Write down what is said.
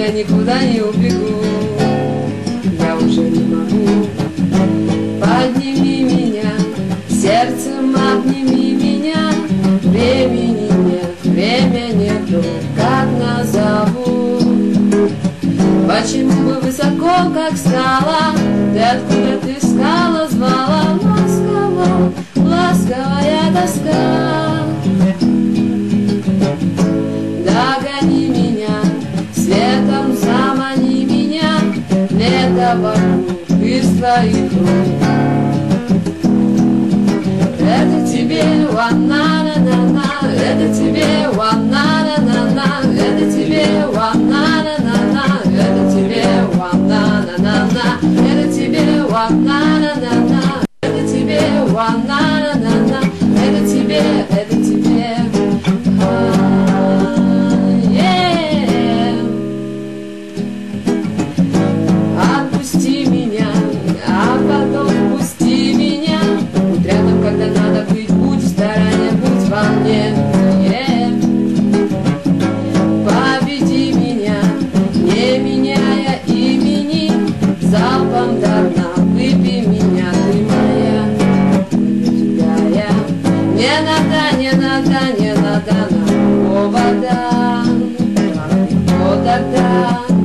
я никуда не убегу. Я уже не могу. Подними меня, сердцем обними меня. Времени нет, время нету, как назову. Почему бы высоко, как скала, ты откуда ты скала звала? Ласково, ласковая тоска. Догони меня, светом замани меня, лето вокруг из твоих рук. Это тебе ва-на-на-на-на, это тебе ва-на-на-на-на, это тебе ва-на-на-на-на, это тебе ва-на-на-на-на, это тебе ва-на-на-на-на, это тебе ва-на-на-на-на, это тебе, это тебе. Отпусти меня, а потом пусти меня. Будь рядом, когда надо быть, будь в стороне, будь во мне. Победи меня, не меняя имени, залпом до дна выпей меня, ты моя. Тебя я. Не надо, не надо, не надо нам вода. О, тогда